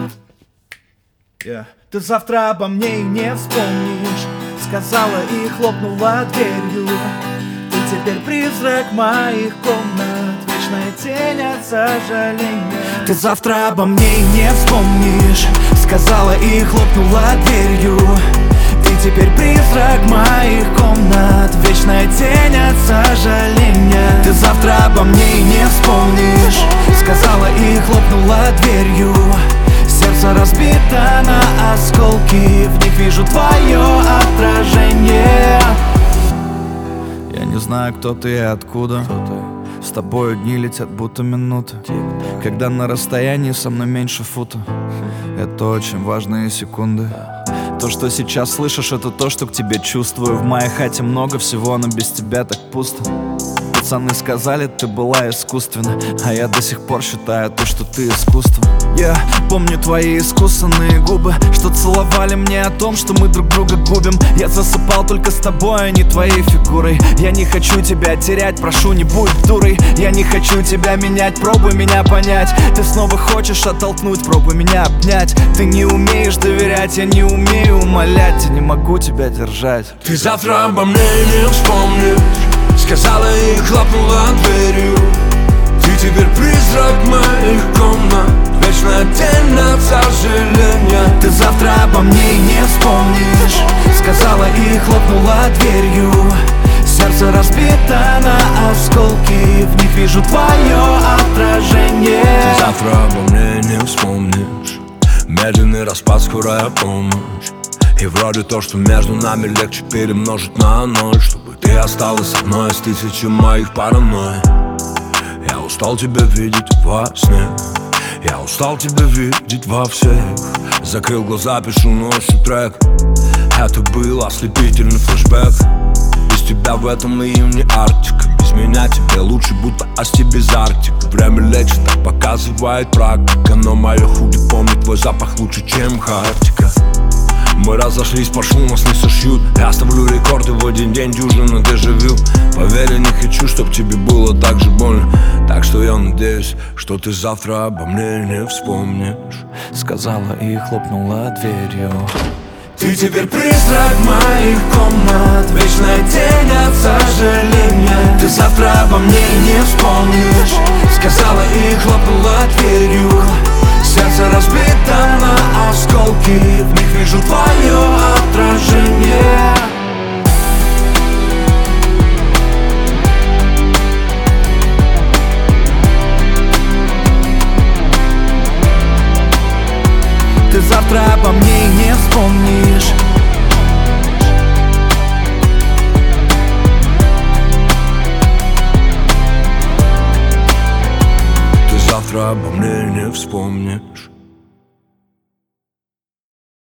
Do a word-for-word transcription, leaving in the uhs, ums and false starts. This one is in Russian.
Yeah. Ты завтра обо мне и не вспомнишь, сказала и хлопнула дверью. Ты теперь призрак моих комнат, вечная тень от сожаления. Ты завтра обо мне и не вспомнишь, сказала и хлопнула дверью. Ты теперь призрак моих комнат, вечная тень от сожаления. Ты завтра обо мне и не вспомнишь, сказала и хлопнула дверью. Сердце разбито на осколки, в них вижу твое отражение. Я не знаю, кто ты и откуда, с тобою дни летят будто минуты. Когда на расстоянии со мной меньше фута, это очень важные секунды. То, что сейчас слышишь, это то, что к тебе чувствую. В моей хате много всего, но без тебя так пусто. Пацаны сказали, ты была искусственна, а я до сих пор считаю то, что ты искусство. Я помню твои искусственные губы, что целовали мне о том, что мы друг друга губим. Я засыпал только с тобой, а не твоей фигурой. Я не хочу тебя терять, прошу, не будь дурой. Я не хочу тебя менять, пробуй меня понять. Ты снова хочешь оттолкнуть, пробуй меня обнять. Ты не умеешь доверять, я не умею умолять, я не могу тебя держать. Ты завтра обо мне не вспомнишь, сказала и хлопнула дверью. Ты теперь призрак моих комнат, вечная тень от сожаления. Ты завтра обо мне и не вспомнишь, сказала и хлопнула дверью. Сердце разбито на осколки, в них вижу твое отражение. Ты завтра обо мне не вспомнишь, медленный распад, скорая полночь. И вроде то, что между нами легче перемножить на ноль, чтобы ты осталась одной из тысячи моих паранойй. Я устал тебя видеть во сне, я устал тебя видеть во всех. Закрыл глаза, пишу ночью трек. Это был ослепительный флешбэк. Без тебя в этом июне Арктика, без меня тебе лучше, будто асти без Арктика. Время лечит, так показывает практика, но мое худи помнит твой запах лучше, чем Хартика. Мы разошлись по шуму, нас не сошьют. Я оставлю рекорды в один день, дюжина дежавю. Поверь, я не хочу, чтоб тебе было так же больно. Так что я надеюсь, что ты завтра обо мне не вспомнишь, сказала и хлопнула дверью. Ты теперь призрак моих комнат, вечная тень от сожаления. Ты завтра обо мне не вспомнишь, сказала и хлопнула дверью. Сердце разбито на осколки, в них вижу твое отражение. Ты завтра обо мне и не вспомнишь. Ты завтра обо мне не вспомнишь.